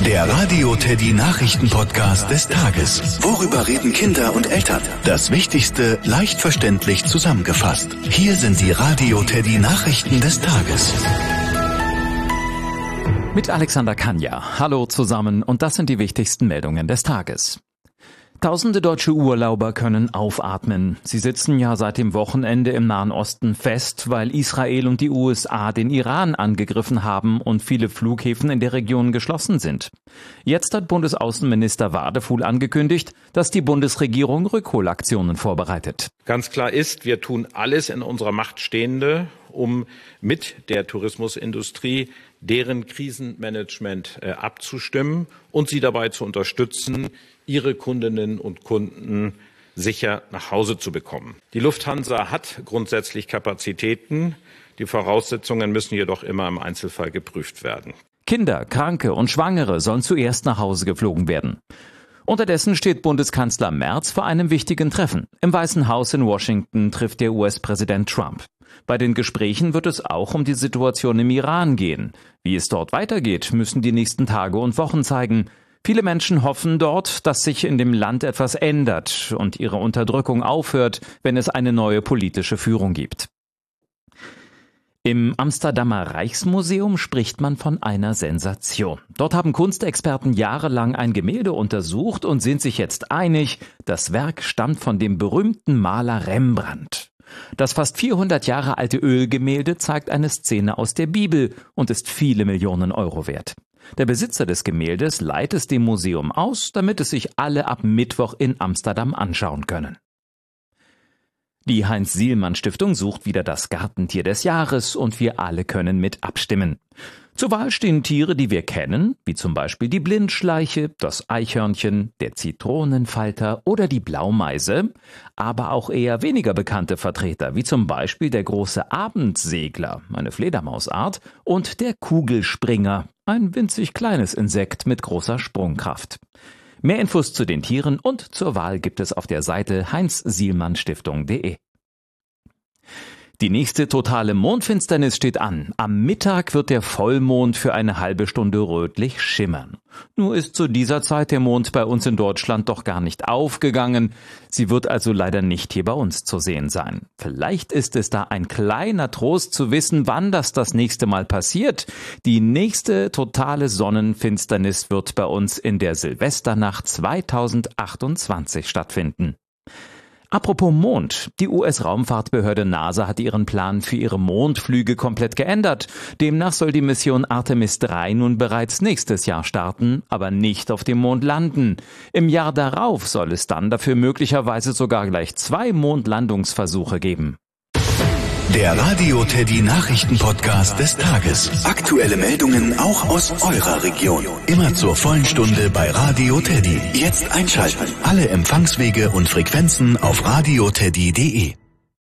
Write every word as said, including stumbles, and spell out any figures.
Der Radio Teddy Nachrichten-Podcast des Tages. Worüber reden Kinder und Eltern? Das Wichtigste leicht verständlich zusammengefasst. Hier sind die Radio Teddy Nachrichten des Tages. Mit Alexander Kanja. Hallo zusammen und das sind die wichtigsten Meldungen des Tages. Tausende deutsche Urlauber können aufatmen. Sie sitzen ja seit dem Wochenende im Nahen Osten fest, weil Israel und die U S A den Iran angegriffen haben und viele Flughäfen in der Region geschlossen sind. Jetzt hat Bundesaußenminister Wadefuhl angekündigt, dass die Bundesregierung Rückholaktionen vorbereitet. Ganz klar ist, wir tun alles in unserer Macht Stehende, um mit der Tourismusindustrie deren Krisenmanagement äh, abzustimmen und sie dabei zu unterstützen, ihre Kundinnen und Kunden sicher nach Hause zu bekommen. Die Lufthansa hat grundsätzlich Kapazitäten. Die Voraussetzungen müssen jedoch immer im Einzelfall geprüft werden. Kinder, Kranke und Schwangere sollen zuerst nach Hause geflogen werden. Unterdessen steht Bundeskanzler Merz vor einem wichtigen Treffen. Im Weißen Haus in Washington trifft der U S-Präsident Trump. Bei den Gesprächen wird es auch um die Situation im Iran gehen. Wie es dort weitergeht, müssen die nächsten Tage und Wochen zeigen. Viele Menschen hoffen dort, dass sich in dem Land etwas ändert und ihre Unterdrückung aufhört, wenn es eine neue politische Führung gibt. Im Amsterdamer Rijksmuseum spricht man von einer Sensation. Dort haben Kunstexperten jahrelang ein Gemälde untersucht und sind sich jetzt einig, das Werk stammt von dem berühmten Maler Rembrandt. Das fast vierhundert Jahre alte Ölgemälde zeigt eine Szene aus der Bibel und ist viele Millionen Euro wert. Der Besitzer des Gemäldes leiht es dem Museum aus, damit es sich alle ab Mittwoch in Amsterdam anschauen können. Die Heinz-Sielmann-Stiftung sucht wieder das Gartentier des Jahres und wir alle können mit abstimmen. Zur Wahl stehen Tiere, die wir kennen, wie zum Beispiel die Blindschleiche, das Eichhörnchen, der Zitronenfalter oder die Blaumeise, aber auch eher weniger bekannte Vertreter, wie zum Beispiel der große Abendsegler, eine Fledermausart, und der Kugelspringer, ein winzig kleines Insekt mit großer Sprungkraft. Mehr Infos zu den Tieren und zur Wahl gibt es auf der Seite heinz sielmann stiftung punkt de. Die nächste totale Mondfinsternis steht an. Am Mittag wird der Vollmond für eine halbe Stunde rötlich schimmern. Nur ist zu dieser Zeit der Mond bei uns in Deutschland doch gar nicht aufgegangen. Sie wird also leider nicht hier bei uns zu sehen sein. Vielleicht ist es da ein kleiner Trost zu wissen, wann das das nächste Mal passiert. Die nächste totale Sonnenfinsternis wird bei uns in der Silvesternacht zweitausendachtundzwanzig stattfinden. Apropos Mond, die U S-Raumfahrtbehörde NASA hat ihren Plan für ihre Mondflüge komplett geändert. Demnach soll die Mission Artemis drei nun bereits nächstes Jahr starten, aber nicht auf dem Mond landen. Im Jahr darauf soll es dann dafür möglicherweise sogar gleich zwei Mondlandungsversuche geben. Der Radio Teddy Nachrichten-Podcast des Tages. Aktuelle Meldungen auch aus eurer Region. Immer zur vollen Stunde bei Radio Teddy. Jetzt einschalten. Alle Empfangswege und Frequenzen auf radio teddy punkt de.